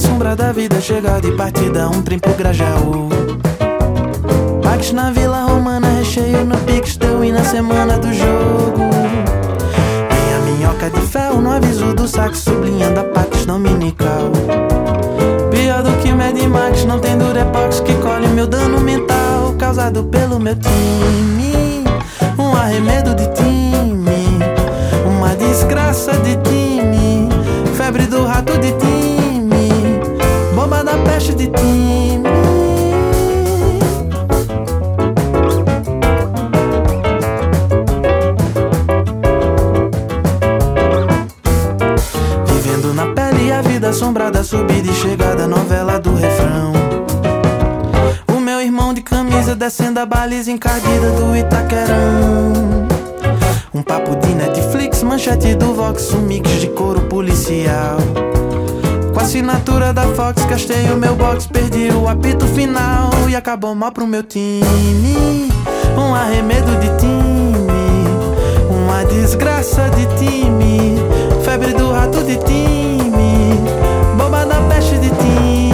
sombra da vida, chega de partida, um trem pro Grajaú. Pax na Vila Romana, recheio no Pix, deu e na semana do jogo. Tem a minhoca de ferro no aviso do sax, sublinhando a Pax dominical. Pior do que Mad Max, não tem Durepox que colhe meu dano mental causado pelo meu time. Um arremedo de time, uma desgraça de time, febre do rato de time, bomba da peste de time. Vivendo na pele a vida assombrada, subida e chegada, novela do refrão. O meu irmão de camisa descendo a baliza encardida do Itaquerão. Um papo de Netflix, manchete do Vox, um mix de couro policial. Com a assinatura da Fox, gastei o meu box, perdi o apito final e acabou mal pro meu time. Um arremedo de time, uma desgraça de time, febre do rato de time, bomba da peste de time.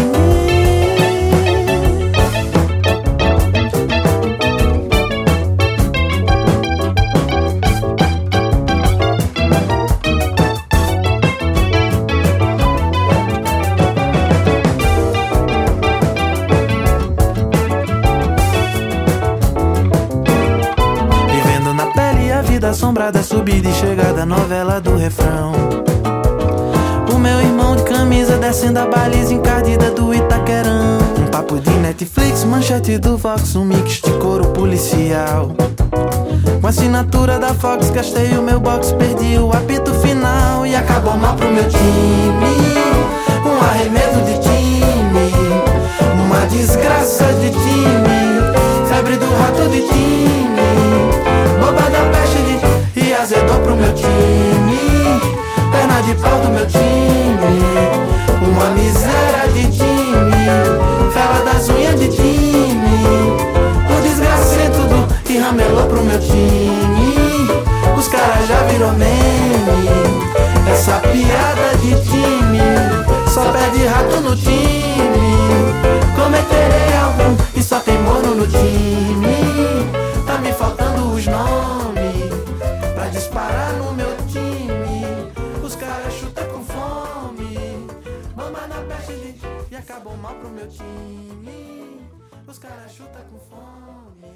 Assombrada, subida e chegada, novela do refrão. O meu irmão de camisa descendo a baliza encardida do Itaquerão. Um papo de Netflix, manchete do Vox, um mix de couro policial. Com a assinatura da Fox, gastei o meu box, perdi o apito final e acabou mal pro meu time. Um arremedo de time, uma desgraça de time, febre do rato de time, bomba da peste de time. E azedou pro meu time, perna de pau do meu time, uma miséria de time, fela das unhas de time, o desgracento do que ramelou pro meu time. Os caras já virou meme, essa piada de time, só pede rato no time. Cometerei algum e só tem mono no time. Tá me faltando os nomes pra disparar no meu time. Os caras chutam com fome, mama na peste e acabou mal pro meu time. Os caras chutam com fome.